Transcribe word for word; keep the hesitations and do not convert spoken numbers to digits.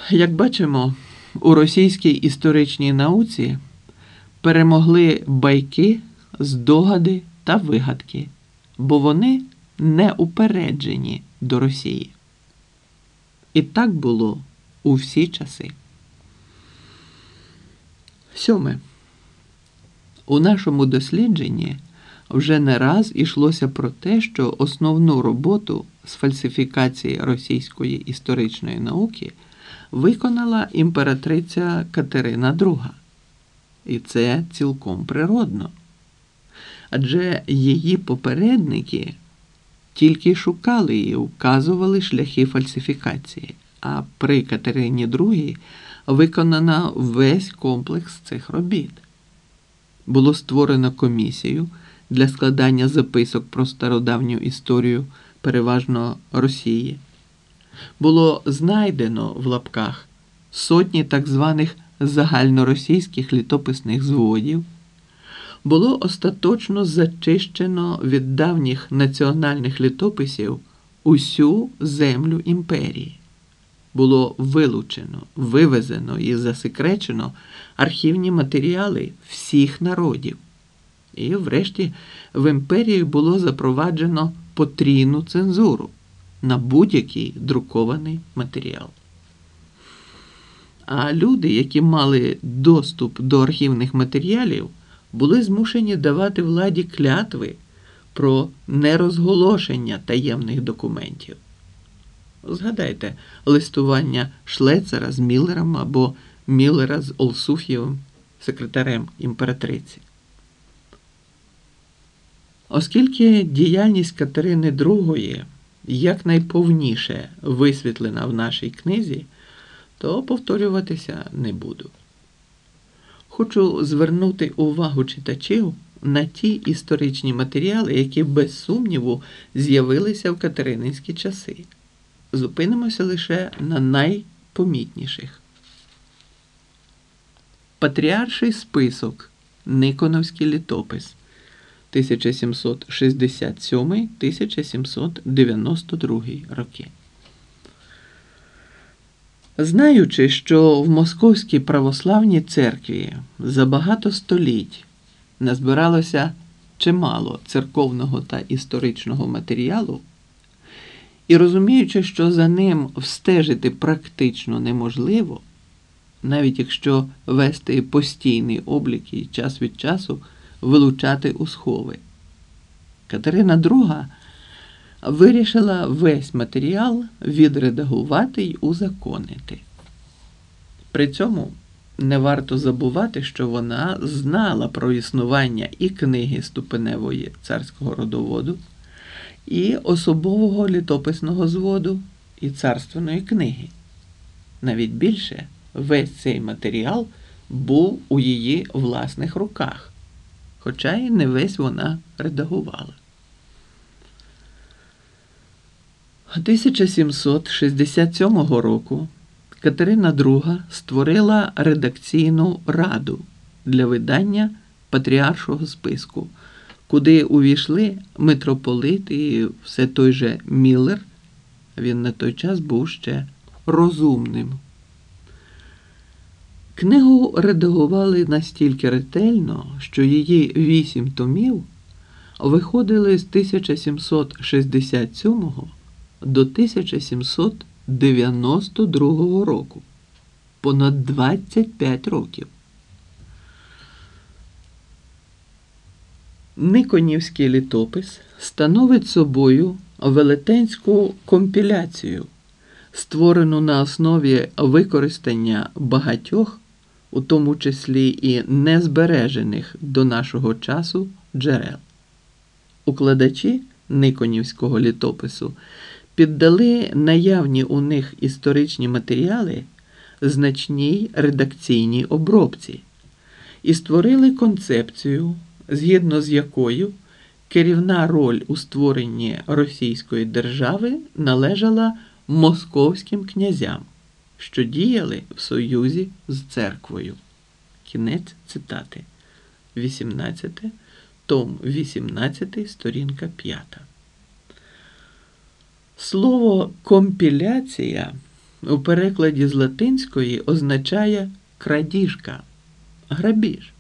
Як бачимо, у російській історичній науці перемогли байки, здогади та вигадки, бо вони не упереджені до Росії. І так було у всі часи. Сьоме. У нашому дослідженні вже не раз йшлося про те, що основну роботу з фальсифікації російської історичної науки виконала імператриця Катерина Друга. І це цілком природно. Адже її попередники тільки шукали і вказували шляхи фальсифікації, а при Катерині Другій виконано весь комплекс цих робіт. Було створено комісію для складання записок про стародавню історію, переважно Росії. Було знайдено, в лапках, сотні так званих загальноросійських літописних зводів. Було остаточно зачищено від давніх національних літописів усю землю імперії. Було вилучено, вивезено і засекречено архівні матеріали всіх народів. І врешті в імперії було запроваджено потрійну цензуру на будь-який друкований матеріал. А люди, які мали доступ до архівних матеріалів, були змушені давати владі клятви про нерозголошення таємних документів. Згадайте листування Шлецера з Міллером або Міллера з Олсуф'євим, секретарем імператриці. Оскільки діяльність Катерини Другої якнайповніше висвітлена в нашій книзі, то повторюватися не буду. Хочу звернути увагу читачів на ті історичні матеріали, які без сумніву з'явилися в катерининські часи. Зупинимося лише на найпомітніших. Патріарший список, Никоновський літопис, тисяча сімсот шістдесят сьомий - тисяча сімсот дев'яносто другий роки. Знаючи, що в Московській православній церкві за багато століть назбиралося чимало церковного та історичного матеріалу, і розуміючи, що за ним встежити практично неможливо, навіть якщо вести постійний облік і час від часу вилучати у схови, Катерина Друга вирішила весь матеріал відредагувати й узаконити. При цьому не варто забувати, що вона знала про існування і книги ступеневої царського родоводу, і особового літописного зводу, і царственної книги. Навіть більше, весь цей матеріал був у її власних руках, хоча й не весь вона редагувала. тисяча сімсот шістдесят сьомого року Катерина Друга створила редакційну раду для видання патріаршого списку, куди увійшли митрополит і все той же Міллер, він на той час був ще розумним. Книгу редагували настільки ретельно, що її вісім томів виходили з тисяча сімсот шістдесят сьомого до тисяча сімсот дев'яносто другого року. Понад двадцять п'ять років. Никонівський літопис становить собою велетенську компіляцію, створену на основі використання багатьох, у тому числі і незбережених до нашого часу, джерел. Укладачі Никонівського літопису піддали наявні у них історичні матеріали значній редакційній обробці і створили концепцію, згідно з якою керівна роль у створенні Російської держави належала московським князям, що діяли в союзі з церквою. Кінець цитати. вісімнадцяте, том вісімнадцятий, сторінка п'ята. Слово «компіляція» у перекладі з латинської означає крадіжка, грабіж.